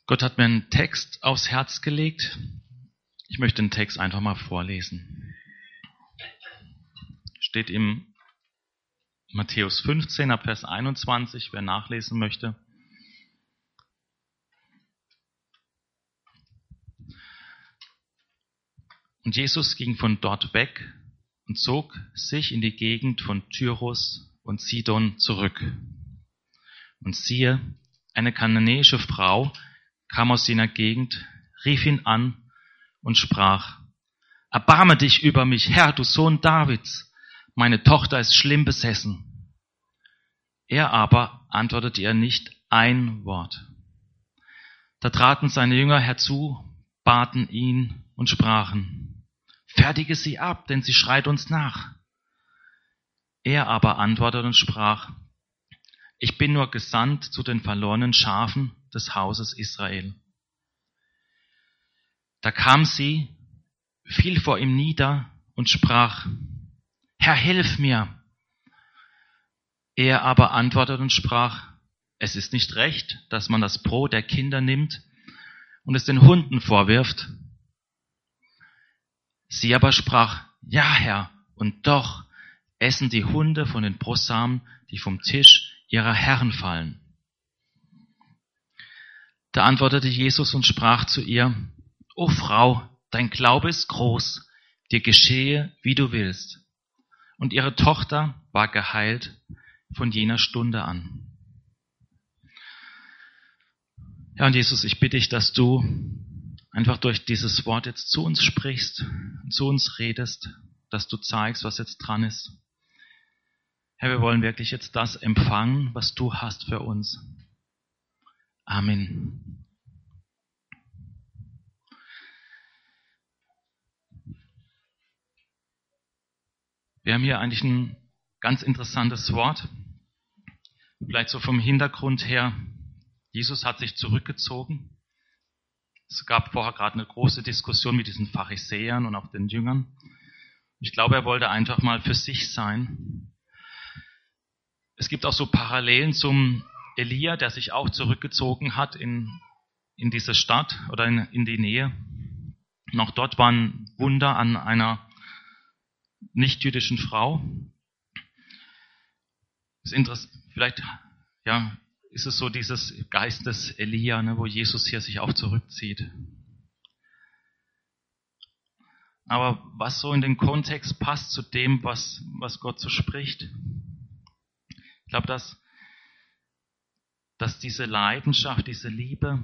Gott hat mir einen Text aufs Herz gelegt. Ich möchte den Text einfach mal vorlesen. Steht im Matthäus 15, ab Vers 21, wer nachlesen möchte. Und Jesus ging von dort weg und zog sich in die Gegend von Tyrus und Sidon zurück. Und siehe, eine kananäische Frau kam aus jener Gegend, rief ihn an und sprach: Erbarme dich über mich, Herr, du Sohn Davids, meine Tochter ist schlimm besessen. Er aber antwortete ihr nicht ein Wort. Da traten seine Jünger herzu, baten ihn und sprachen: Fertige sie ab, denn sie schreit uns nach. Er aber antwortete und sprach: Ich bin nur gesandt zu den verlorenen Schafen des Hauses Israel. Da kam sie, fiel vor ihm nieder und sprach: Herr, hilf mir. Er aber antwortete und sprach: Es ist nicht recht, dass man das Brot der Kinder nimmt und es den Hunden vorwirft. Sie aber sprach: Ja, Herr, und doch essen die Hunde von den Brosamen, die vom Tisch ihrer Herren fallen. Da antwortete Jesus und sprach zu ihr: O Frau, dein Glaube ist groß, dir geschehe, wie du willst. Und ihre Tochter war geheilt von jener Stunde an. Ja, und Jesus, ich bitte dich, dass du einfach durch dieses Wort jetzt zu uns sprichst, zu uns redest, dass du zeigst, was jetzt dran ist. Herr, wir wollen wirklich jetzt das empfangen, was du hast für uns. Amen. Wir haben hier eigentlich ein ganz interessantes Wort. Vielleicht so vom Hintergrund her. Jesus hat sich zurückgezogen. Es gab vorher gerade eine große Diskussion mit diesen Pharisäern und auch den Jüngern. Ich glaube, er wollte einfach mal für sich sein. Es gibt auch so Parallelen zum Elia, der sich auch zurückgezogen hat in diese Stadt oder in die Nähe. Und auch dort waren Wunder an einer nicht-jüdischen Frau. Vielleicht ist es so dieses Geist des Elia, wo Jesus hier sich auch zurückzieht. Aber was so in den Kontext passt zu dem, was Gott so spricht. Ich glaube, dass diese Leidenschaft, diese Liebe,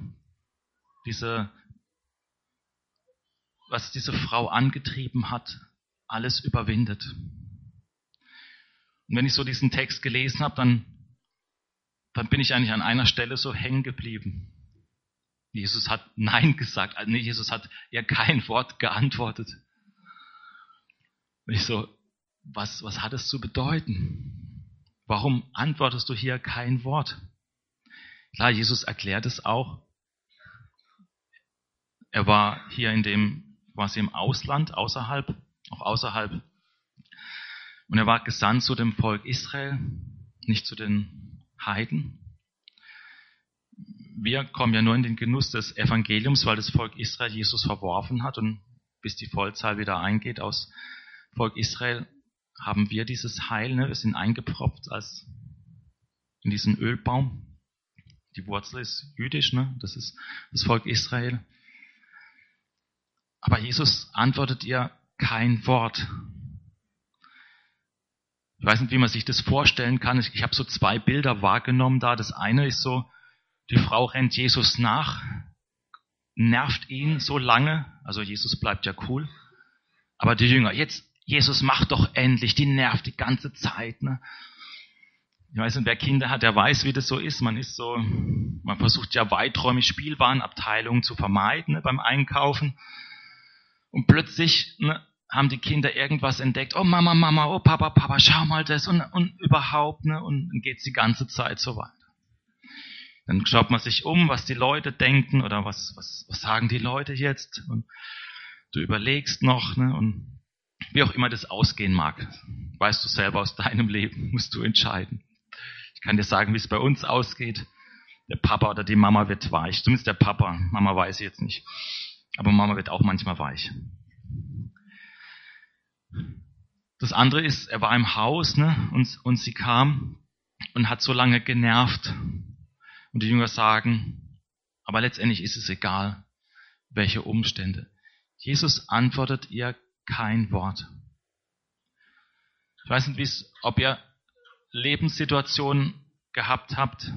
was diese Frau angetrieben hat, alles überwindet. Und wenn ich so diesen Text gelesen habe, dann bin ich eigentlich an einer Stelle so hängen geblieben. Jesus hat Nein gesagt, also Jesus hat ihr kein Wort geantwortet. Und ich so, was hat es zu bedeuten? Warum antwortest du hier kein Wort? Klar, Jesus erklärt es auch. Er war hier quasi im Ausland, außerhalb. Und er war gesandt zu dem Volk Israel, nicht zu den Heiden. Wir kommen ja nur in den Genuss des Evangeliums, weil das Volk Israel Jesus verworfen hat, und bis die Vollzahl wieder eingeht aus Volk Israel, haben wir dieses Heil, wir sind eingepropft als in diesen Ölbaum. Die Wurzel ist jüdisch, das ist das Volk Israel. Aber Jesus antwortet ihr kein Wort. Ich weiß nicht, wie man sich das vorstellen kann. Ich habe so zwei Bilder wahrgenommen da. Das eine ist so, die Frau rennt Jesus nach, nervt ihn so lange, also Jesus bleibt ja cool, aber die Jünger, jetzt, Jesus, mach doch endlich, die nervt die ganze Zeit. Ich weiß nicht, wer Kinder hat, der weiß, wie das so ist. Man versucht ja weiträumig Spielwarenabteilungen zu vermeiden beim Einkaufen. Und plötzlich haben die Kinder irgendwas entdeckt. Oh Mama, oh Papa, schau mal das und überhaupt. Und dann geht es die ganze Zeit so weiter. Dann schaut man sich um, was die Leute denken oder was sagen die Leute jetzt. Und du überlegst noch, und wie auch immer das ausgehen mag. Weißt du selber aus deinem Leben, musst du entscheiden. Ich kann dir sagen, wie es bei uns ausgeht. der Papa oder die Mama wird weich. Zumindest der Papa. Mama weiß ich jetzt nicht. Aber Mama wird auch manchmal weich. Das andere ist, er war im Haus, ne, und sie kam und hat so lange genervt. Und die Jünger sagen, aber letztendlich ist es egal, welche Umstände. Jesus antwortet ihr kein Wort. Ich weiß nicht, ob ihr Lebenssituationen gehabt habt,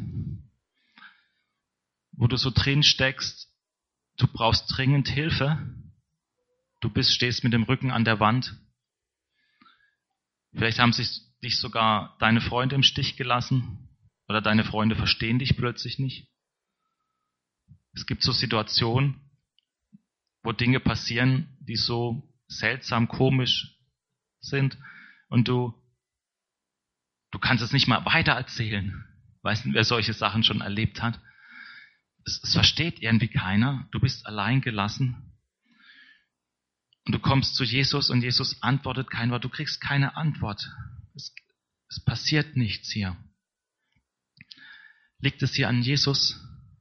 wo du so drin steckst, du brauchst dringend Hilfe, stehst mit dem Rücken an der Wand. Vielleicht haben dich sogar deine Freunde im Stich gelassen oder deine Freunde verstehen dich plötzlich nicht. Es gibt so Situationen, wo Dinge passieren, die so seltsam, komisch sind und du kannst es nicht mal weitererzählen. Weißt du, wer solche Sachen schon erlebt hat? Es versteht irgendwie keiner. Du bist allein gelassen. Und du kommst zu Jesus und Jesus antwortet kein Wort. Du kriegst keine Antwort. Es passiert nichts hier. Liegt es hier an Jesus?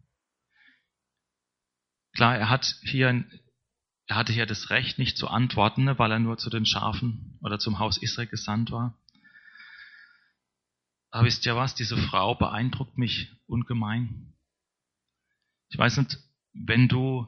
Klar, er hatte hier das Recht, nicht zu antworten, ne, weil er nur zu den Schafen oder zum Haus Israel gesandt war. Aber wisst ihr was? Diese Frau beeindruckt mich ungemein. Ich weiß nicht, wenn du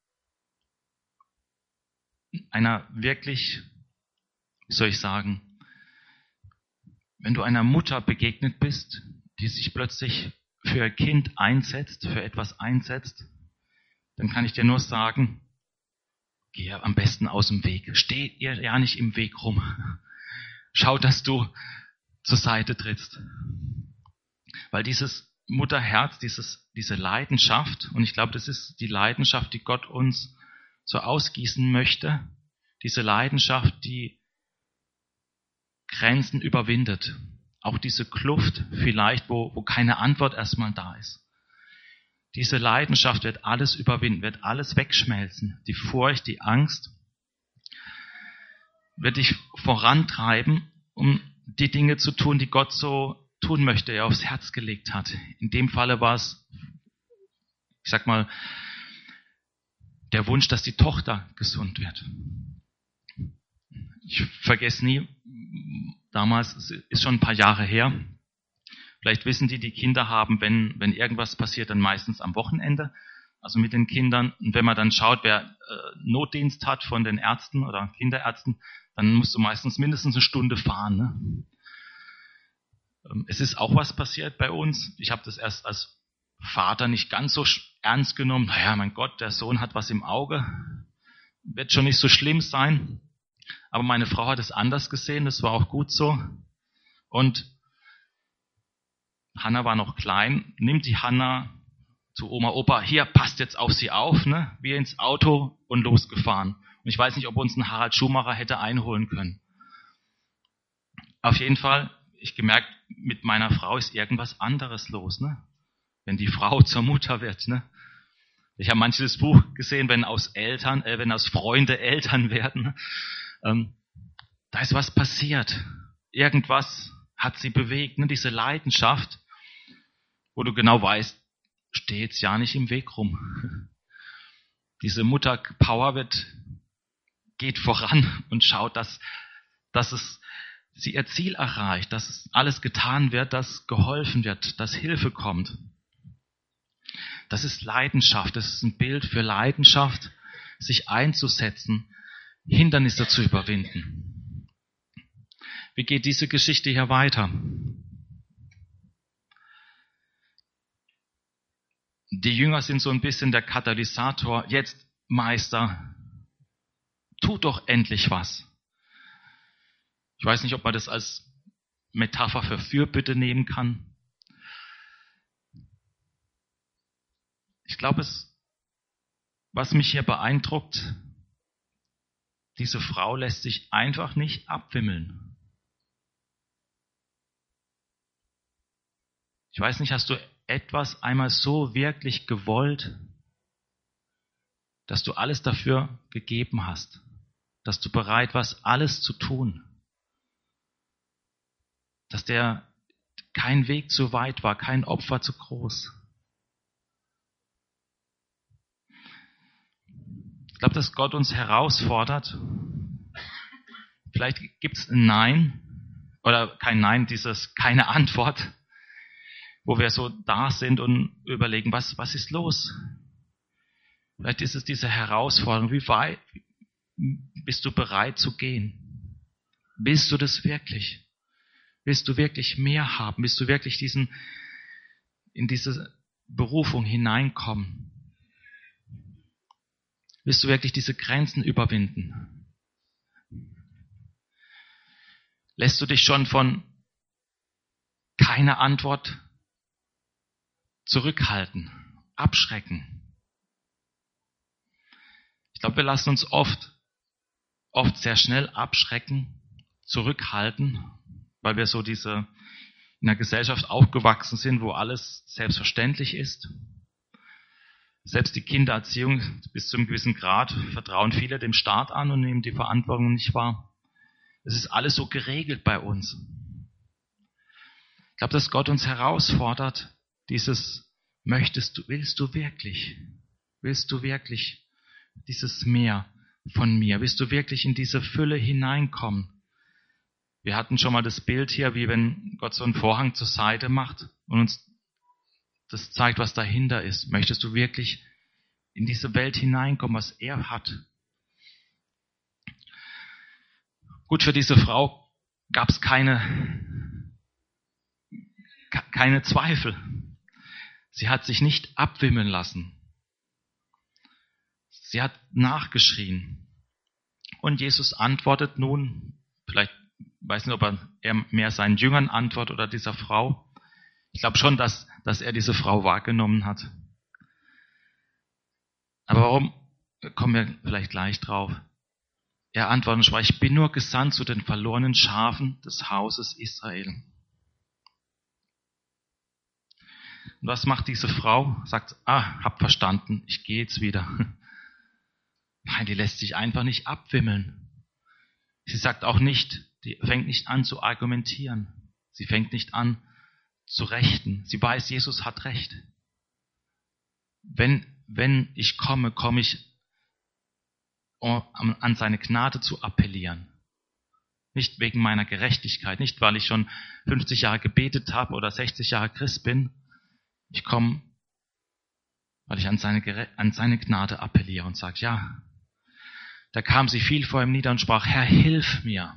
einer wirklich, wie soll ich sagen, wenn du einer Mutter begegnet bist, die sich plötzlich für ihr Kind einsetzt, für etwas einsetzt, dann kann ich dir nur sagen, geh am besten aus dem Weg. Steh ihr ja nicht im Weg rum. Schau, dass du zur Seite trittst. Weil dieses Mutterherz, diese Leidenschaft, und ich glaube, das ist die Leidenschaft, die Gott uns so ausgießen möchte, diese Leidenschaft, die Grenzen überwindet. Auch diese Kluft vielleicht, wo keine Antwort erstmal da ist. Diese Leidenschaft wird alles überwinden, wird alles wegschmelzen. Die Furcht, die Angst wird dich vorantreiben, um die Dinge zu tun, die Gott so tun möchte, er aufs Herz gelegt hat. In dem Falle war es, ich sag mal, der Wunsch, dass die Tochter gesund wird. Ich vergesse nie, damals, es ist schon ein paar Jahre her, vielleicht wissen die Kinder haben, wenn irgendwas passiert, dann meistens am Wochenende, also mit den Kindern. Und wenn man dann schaut, wer Notdienst hat von den Ärzten oder Kinderärzten, dann musst du meistens mindestens eine Stunde fahren. Ne? Es ist auch was passiert bei uns. Ich habe das erst als Vater nicht ganz so ernst genommen. Naja, mein Gott, der Sohn hat was im Auge. Wird schon nicht so schlimm sein. Aber meine Frau hat es anders gesehen. Das war auch gut so. Und Hanna war noch klein. Nimmt die Hanna zu Oma, Opa. Hier, passt jetzt auf sie auf. Ne? Wir ins Auto und losgefahren. Und ich weiß nicht, ob uns ein Harald Schumacher hätte einholen können. Auf jeden Fall, ich gemerkt, mit meiner Frau ist irgendwas anderes los. Ne? Wenn die Frau zur Mutter wird. Ne? Ich habe manches Buch gesehen, wenn aus Freunde Eltern werden. Da ist was passiert. Irgendwas hat sie bewegt. Ne? Diese Leidenschaft, wo du genau weißt, steh jetzt ja nicht im Weg rum. Diese Mutterpower geht voran und schaut, dass sie ihr Ziel erreicht, dass alles getan wird, dass geholfen wird, dass Hilfe kommt. Das ist Leidenschaft, das ist ein Bild für Leidenschaft, sich einzusetzen, Hindernisse zu überwinden. Wie geht diese Geschichte hier weiter? Die Jünger sind so ein bisschen der Katalysator. Jetzt, Meister, tu doch endlich was. Ich weiß nicht, ob man das als Metapher für Fürbitte nehmen kann. Ich glaube, was mich hier beeindruckt, diese Frau lässt sich einfach nicht abwimmeln. Ich weiß nicht, hast du etwas einmal so wirklich gewollt, dass du alles dafür gegeben hast, dass du bereit warst, alles zu tun, dass kein Weg zu weit war, kein Opfer zu groß. Ich glaube, dass Gott uns herausfordert. Vielleicht gibt es ein Nein oder kein Nein, keine Antwort, wo wir so da sind und überlegen, was ist los? Vielleicht ist es diese Herausforderung, wie weit bist du bereit zu gehen? Willst du das wirklich? Willst du wirklich mehr haben? Willst du wirklich in diese Berufung hineinkommen? Willst du wirklich diese Grenzen überwinden? Lässt du dich schon von keiner Antwort zurückhalten, abschrecken? Ich glaube, wir lassen uns oft sehr schnell abschrecken, zurückhalten, weil wir so in einer Gesellschaft aufgewachsen sind, wo alles selbstverständlich ist. Selbst die Kindererziehung bis zu einem gewissen Grad vertrauen viele dem Staat an und nehmen die Verantwortung nicht wahr. Es ist alles so geregelt bei uns. Ich glaube, dass Gott uns herausfordert, willst du wirklich dieses Mehr von mir? Willst du wirklich in diese Fülle hineinkommen? Wir hatten schon mal das Bild hier, wie wenn Gott so einen Vorhang zur Seite macht und uns das zeigt, was dahinter ist. Möchtest du wirklich in diese Welt hineinkommen, was er hat? Gut, für diese Frau gab es keine Zweifel. Sie hat sich nicht abwimmeln lassen. Sie hat nachgeschrien. Und Jesus antwortet nun, vielleicht weiß nicht, ob er mehr seinen Jüngern antwortet oder dieser Frau. Ich glaube schon, dass er diese Frau wahrgenommen hat. Aber warum, kommen wir vielleicht gleich drauf. Er antwortet und sprach, ich bin nur gesandt zu den verlorenen Schafen des Hauses Israel. Und was macht diese Frau? Sagt, hab verstanden, ich gehe jetzt wieder. Nein, die lässt sich einfach nicht abwimmeln. Sie sagt auch nicht, die fängt nicht an zu argumentieren. Sie fängt nicht an zu rechten. Sie weiß, Jesus hat recht. Wenn ich komme ich, um an seine Gnade zu appellieren. Nicht wegen meiner Gerechtigkeit, nicht weil ich schon 50 Jahre gebetet habe oder 60 Jahre Christ bin. Ich komme, weil ich an seine Gnade appelliere und sage, ja. Da kam sie viel vor ihm nieder und sprach, Herr, hilf mir.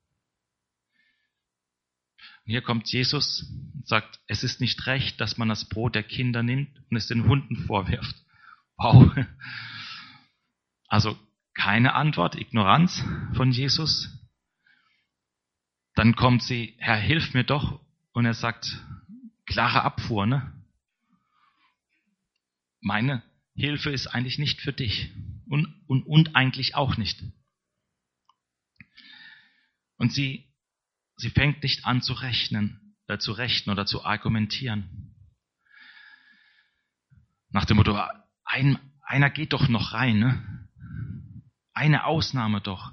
Und hier kommt Jesus und sagt, es ist nicht recht, dass man das Brot der Kinder nimmt und es den Hunden vorwirft. Wow. Also keine Antwort, Ignoranz von Jesus. Dann kommt sie, Herr, hilf mir doch. Und er sagt, klare Abfuhr, ne? Meine Hilfe ist eigentlich nicht für dich. Und eigentlich auch nicht. Und sie fängt nicht an zu rechten oder zu argumentieren. Nach dem Motto, einer geht doch noch rein, ne? Eine Ausnahme doch.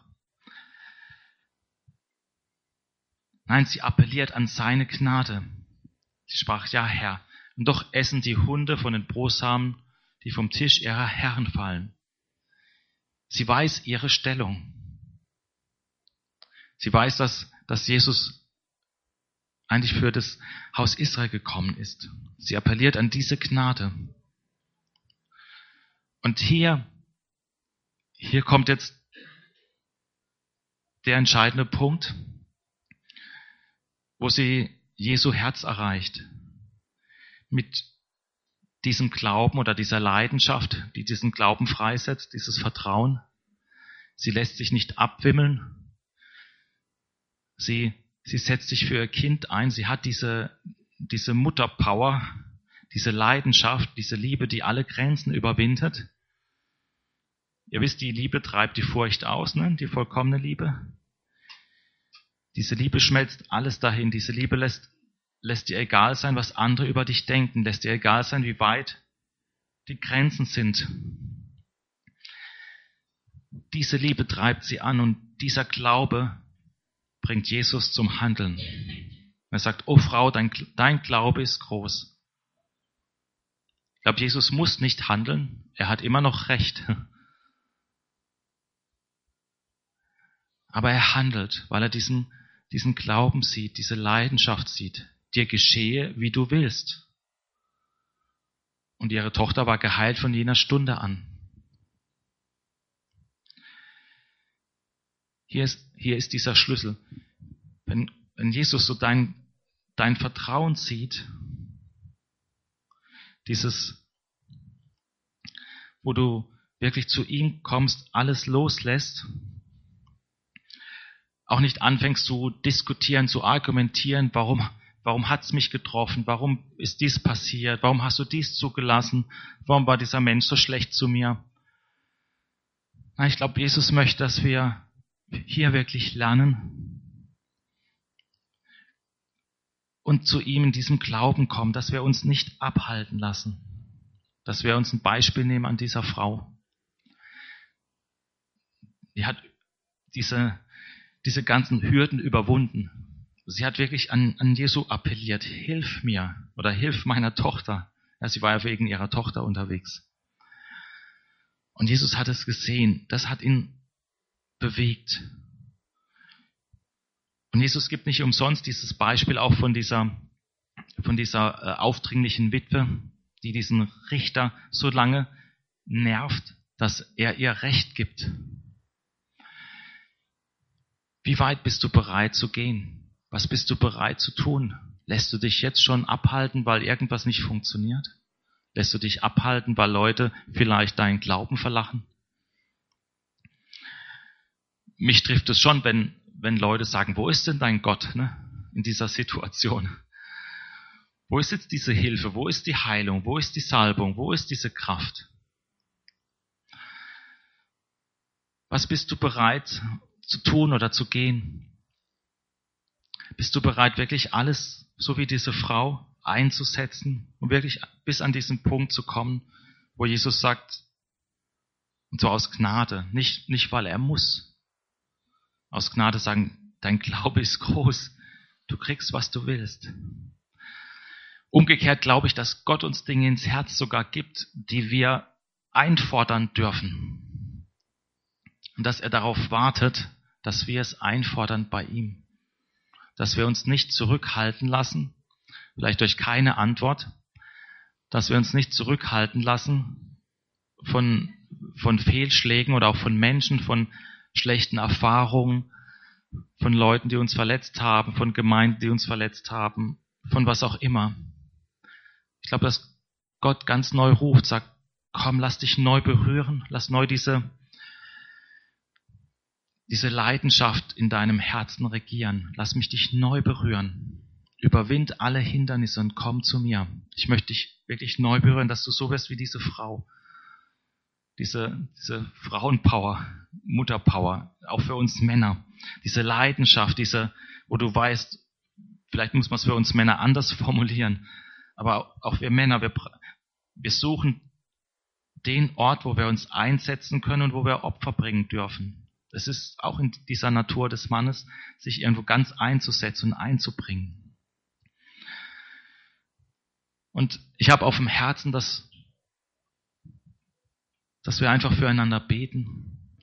Nein, sie appelliert an seine Gnade. Sie sprach, ja Herr, und doch essen die Hunde von den Brosamen, die vom Tisch ihrer Herren fallen. Sie weiß ihre Stellung. Sie weiß, dass Jesus eigentlich für das Haus Israel gekommen ist. Sie appelliert an diese Gnade. Und hier kommt jetzt der entscheidende Punkt, wo sie Jesu Herz erreicht. Mit diesem Glauben oder dieser Leidenschaft, die diesen Glauben freisetzt, dieses Vertrauen. Sie lässt sich nicht abwimmeln. Sie setzt sich für ihr Kind ein. Sie hat diese Mutterpower, diese Leidenschaft, diese Liebe, die alle Grenzen überwindet. Ihr wisst, die Liebe treibt die Furcht aus, ne? Die vollkommene Liebe. Diese Liebe schmelzt alles dahin. Diese Liebe lässt dir egal sein, was andere über dich denken. Lässt dir egal sein, wie weit die Grenzen sind. Diese Liebe treibt sie an und dieser Glaube bringt Jesus zum Handeln. Er sagt, oh Frau, dein Glaube ist groß. Ich glaube, Jesus muss nicht handeln. Er hat immer noch Recht. Aber er handelt, weil er diesen Glauben sieht, diese Leidenschaft sieht. Dir geschehe, wie du willst. Und ihre Tochter war geheilt von jener Stunde an. Hier ist dieser Schlüssel. Wenn Jesus so dein Vertrauen sieht, wo du wirklich zu ihm kommst, alles loslässt, auch nicht anfängst zu diskutieren, zu argumentieren, warum hat es mich getroffen, warum ist dies passiert, warum hast du dies zugelassen, warum war dieser Mensch so schlecht zu mir. Nein, ich glaube, Jesus möchte, dass wir hier wirklich lernen und zu ihm in diesem Glauben kommen, dass wir uns nicht abhalten lassen, dass wir uns ein Beispiel nehmen an dieser Frau. Die hat diese ganzen Hürden überwunden. Sie hat wirklich an Jesu appelliert, hilf mir oder hilf meiner Tochter. Ja, sie war ja wegen ihrer Tochter unterwegs. Und Jesus hat es gesehen, das hat ihn bewegt. Und Jesus gibt nicht umsonst dieses Beispiel auch von dieser aufdringlichen Witwe, die diesen Richter so lange nervt, dass er ihr Recht gibt. Wie weit bist du bereit zu gehen? Was bist du bereit zu tun? Lässt du dich jetzt schon abhalten, weil irgendwas nicht funktioniert? Lässt du dich abhalten, weil Leute vielleicht deinen Glauben verlachen? Mich trifft es schon, wenn Leute sagen, wo ist denn dein Gott, ne, in dieser Situation? Wo ist jetzt diese Hilfe? Wo ist die Heilung? Wo ist die Salbung? Wo ist diese Kraft? Was bist du bereit zu tun oder zu gehen? Bist du bereit, wirklich alles, so wie diese Frau, einzusetzen und wirklich bis an diesen Punkt zu kommen, wo Jesus sagt, und so aus Gnade, nicht weil er muss, aus Gnade sagen, dein Glaube ist groß, du kriegst, was du willst. Umgekehrt glaube ich, dass Gott uns Dinge ins Herz sogar gibt, die wir einfordern dürfen. Und dass er darauf wartet, dass wir es einfordern bei ihm. Dass wir uns nicht zurückhalten lassen, vielleicht durch keine Antwort, dass wir uns nicht zurückhalten lassen von Fehlschlägen oder auch von Menschen, von schlechten Erfahrungen, von Leuten, die uns verletzt haben, von Gemeinden, die uns verletzt haben, von was auch immer. Ich glaube, dass Gott ganz neu ruft, sagt, komm, lass dich neu berühren, lass neu diese Leidenschaft in deinem Herzen regieren. Lass mich dich neu berühren. Überwind alle Hindernisse und komm zu mir. Ich möchte dich wirklich neu berühren, dass du so wirst wie diese Frau. Diese Frauenpower, Mutterpower, auch für uns Männer. Diese Leidenschaft, wo du weißt, vielleicht muss man es für uns Männer anders formulieren, aber auch wir Männer, wir suchen den Ort, wo wir uns einsetzen können und wo wir Opfer bringen dürfen. Es ist auch in dieser Natur des Mannes, sich irgendwo ganz einzusetzen und einzubringen. Und ich habe auf dem Herzen, dass wir einfach füreinander beten.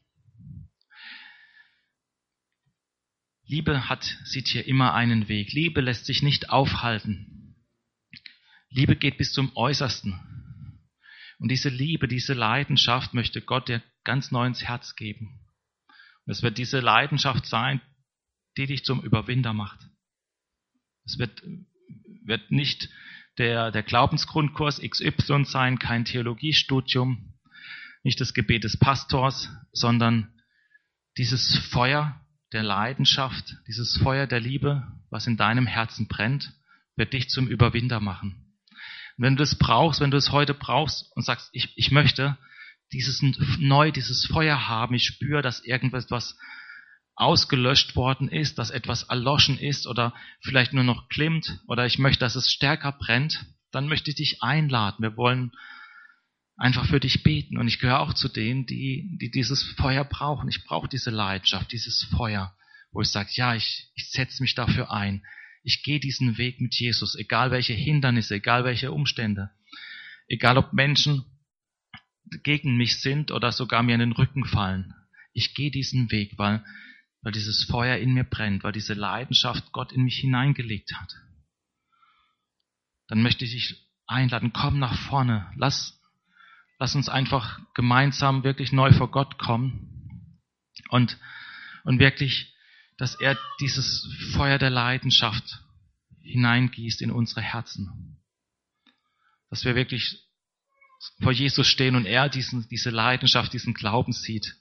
Liebe sieht hier immer einen Weg. Liebe lässt sich nicht aufhalten. Liebe geht bis zum Äußersten. Und diese Liebe, diese Leidenschaft möchte Gott dir ganz neu ins Herz geben. Und es wird diese Leidenschaft sein, die dich zum Überwinder macht. Es wird nicht der Glaubensgrundkurs XY sein, kein Theologiestudium, nicht das Gebet des Pastors, sondern dieses Feuer der Leidenschaft, dieses Feuer der Liebe, was in deinem Herzen brennt, wird dich zum Überwinder machen. Und wenn du das brauchst, wenn du es heute brauchst und sagst, ich möchte dieses Feuer haben, ich spüre, dass irgendwas ausgelöscht worden ist, dass etwas erloschen ist oder vielleicht nur noch glimmt oder ich möchte, dass es stärker brennt, dann möchte ich dich einladen. Wir wollen einfach für dich beten und ich gehöre auch zu denen, die dieses Feuer brauchen. Ich brauche diese Leidenschaft, dieses Feuer, wo ich sage, ja, ich setze mich dafür ein. Ich gehe diesen Weg mit Jesus, egal welche Hindernisse, egal welche Umstände, egal ob Menschen gegen mich sind oder sogar mir in den Rücken fallen. Ich gehe diesen Weg, weil weil dieses Feuer in mir brennt, weil diese Leidenschaft Gott in mich hineingelegt hat, dann möchte ich dich einladen, komm nach vorne, lass uns einfach gemeinsam wirklich neu vor Gott kommen und wirklich, dass er dieses Feuer der Leidenschaft hineingießt in unsere Herzen. Dass wir wirklich vor Jesus stehen und er diese Leidenschaft, diesen Glauben sieht.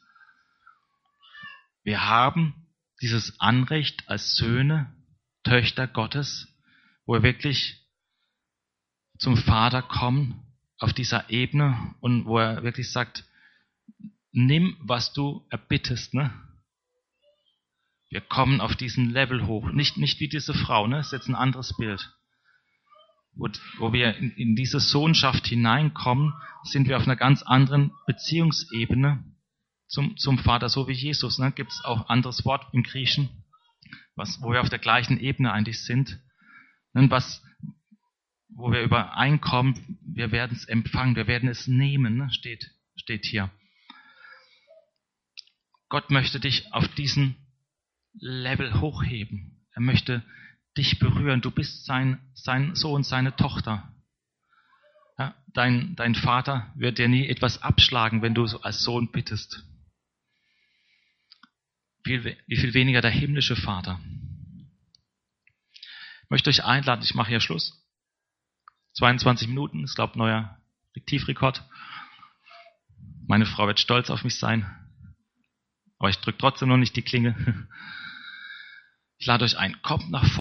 Wir haben dieses Anrecht als Söhne, Töchter Gottes, wo wir wirklich zum Vater kommen auf dieser Ebene und wo er wirklich sagt, nimm, was du erbittest, ne? Wir kommen auf diesen Level hoch. Nicht wie diese Frau, ne? Das ist jetzt ein anderes Bild. Wo wir in diese Sohnschaft hineinkommen, sind wir auf einer ganz anderen Beziehungsebene zum Vater, so wie Jesus. Ne? Gibt es auch ein anderes Wort im Griechischen, wo wir auf der gleichen Ebene eigentlich sind. Und wo wir übereinkommen, wir werden es empfangen, wir werden es nehmen, ne? steht hier. Gott möchte dich auf diesen Level hochheben. Er möchte dich berühren. Du bist sein Sohn, seine Tochter. Ja, dein Vater wird dir nie etwas abschlagen, wenn du so als Sohn bittest. Wie viel weniger der himmlische Vater. Ich möchte euch einladen, ich mache hier Schluss. 22 Minuten, ist glaube ich neuer Fiktivrekord. Meine Frau wird stolz auf mich sein. Aber ich drücke trotzdem noch nicht die Klinge. Ich lade euch ein, kommt nach vorne.